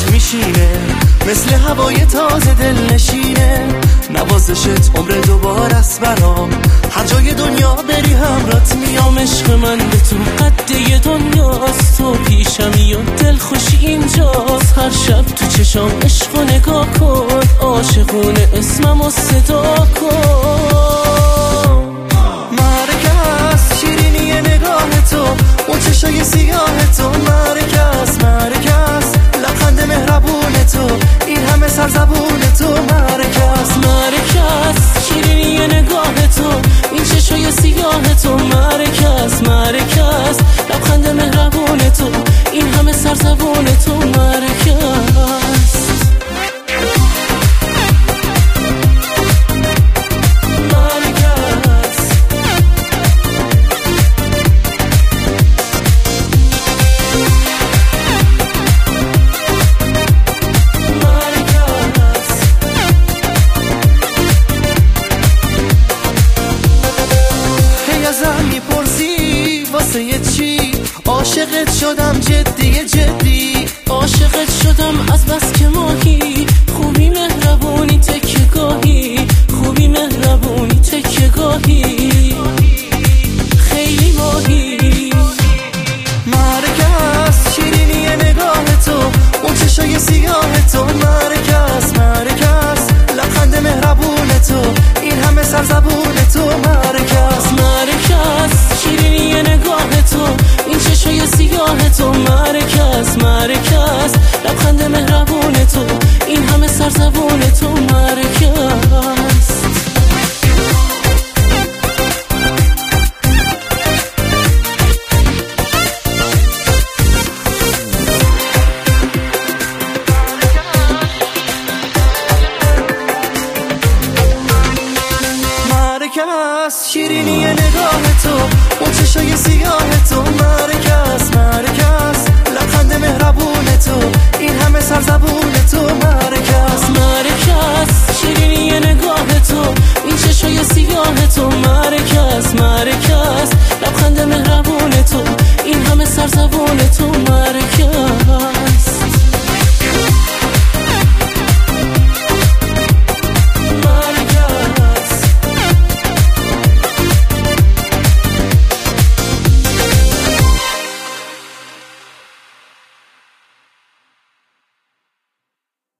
باهات میشینه، مثل هوای تازه دل نشینه. نوازشت عمر دوباره است برام، هر جای دنیا بری همرات میام. عشق من به تو قده دنیاست، تو پیشمی و دل خوشی اینجاست. هر شب تو چشام عشق و نگاه کن، عاشقونه اسمم و صدا کن. مرکز شیرینی نگاه تو، اون چشای سیاه تو. مرکز مرکز لبخند مهربون تو، این همه سرزبون تو. مرکز مرکز شیرینی نگاه تو، این چشای سیاه تو. مرکز مرکز لبخند مهربون تو، این همه سرزبون تو. مرکز عاشقت شدم جدی جدی، عاشقت شدم از بس که ماهی. خوبی مهربونی تکه گاهی، خوبی مهربونی تکه گاهی، خیلی ماهی. مرکز شیرینی نگاه تو، اون چشای سیاه تو. مرکز مرکز لبخند مهربون تو، این همه سرزبون تو. مرکز مرکز شیرینی نگاه تو، این چشای سیاه تو. مرکز مرکز لبخند مهربون تو، این همه سرزبون تو. مرکز مرکز شیرینی نگاه تو، اون چشای سیاه تو. مرکز مرکز لبخند مهربون تو، این همه سرزبون تو. مرکز